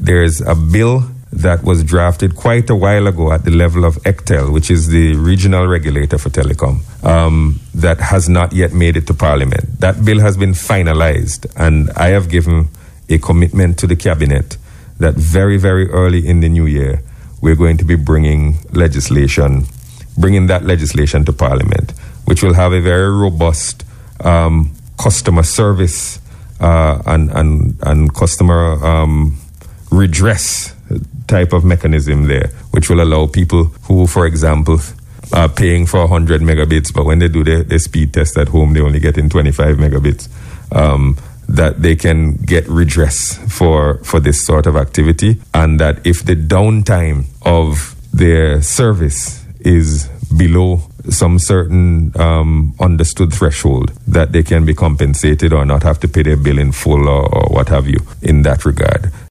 there's a bill that was drafted quite a while ago at the level of ECTEL, which is the regional regulator for telecom, that has not yet made it to Parliament. That bill has been finalized, and I have given a commitment to the Cabinet that very, very early in the new year, we're going to be bringing that legislation to Parliament, which will have a very robust customer service and customer redress type of mechanism there, which will allow people who, for example, are paying for 100 megabits, but when they do their speed test at home, they only get in 25 megabits, that they can get redress for this sort of activity, and that if the downtime of their service is below some certain understood threshold, that they can be compensated or not have to pay their bill in full or what have you in that regard.